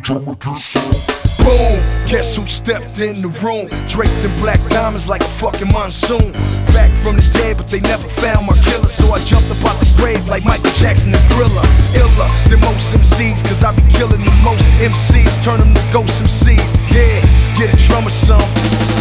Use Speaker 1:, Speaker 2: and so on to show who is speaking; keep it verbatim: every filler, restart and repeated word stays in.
Speaker 1: Boom, guess who stepped in the room? Draped in black diamonds like a fucking monsoon. Back from the dead, but they never found my killer. So I jumped up out the grave like Michael Jackson and Thriller. Iller than most M Cs, cause I be killing the most M Cs. Turn them to ghost M Cs. Yeah, get a drummer some.